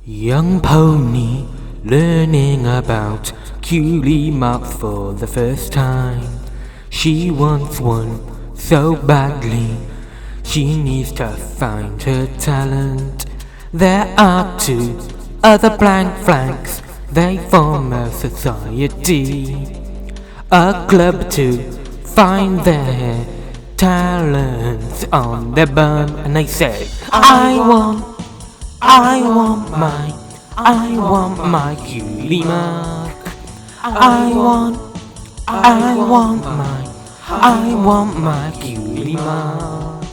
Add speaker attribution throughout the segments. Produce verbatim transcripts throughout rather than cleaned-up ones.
Speaker 1: Young pony learning about cutie marks for the first time. She wants one so badly. She needs to find her talent. There are two other blank flanks. They form a society, a club to find their talents on their bum. And they say, I want I want my, I want my cutie mark. I want, I want my, I want my cutie mark.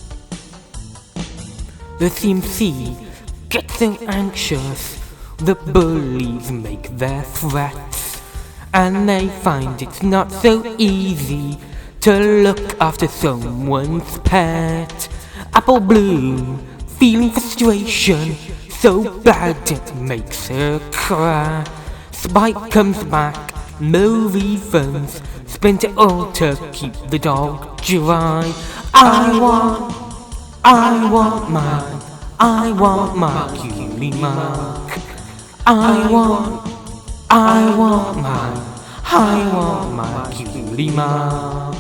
Speaker 1: The C M C gets so anxious. The bullies make their threats, and they find it's not so easy to look after someone's pet. Apple Bloom feeling frustration so bad it makes her cry. Spike comes back, no refunds, spent it all to keep the dog dry. I want, I want my, I want my cutie mark. I want, I want my, I want my cutie mark.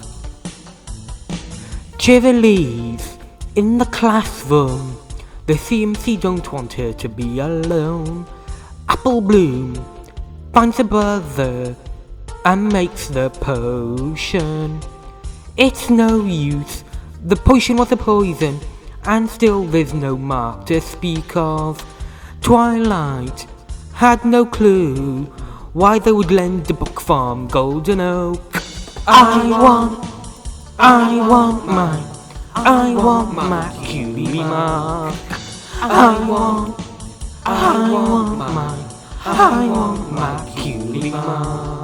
Speaker 1: Cheerileaf in the classroom, the C M C don't want her to be alone. Apple Bloom finds a brother and makes the potion. It's no use, the potion was a poison, and still there's no mark to speak of. Twilight had no clue why they would lend the book from Golden Oak. I want, I want mine. I want my cutie mark. I want, I want my, I want my cutie mark.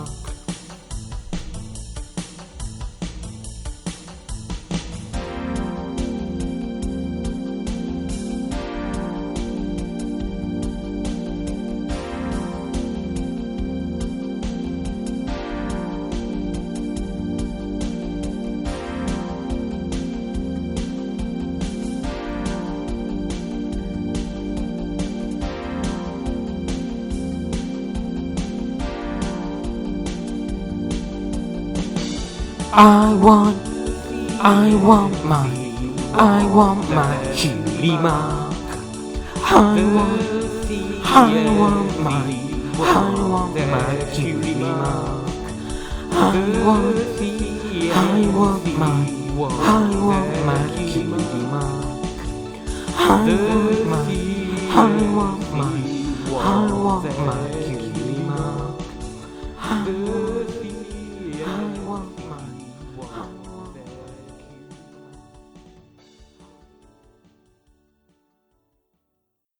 Speaker 1: I want, I want my, I want my cutie mark. I want, I want my, I want my cutie mark. I want, I want my, I want my cutie mark. I want my, I want my, I want my cutie mark.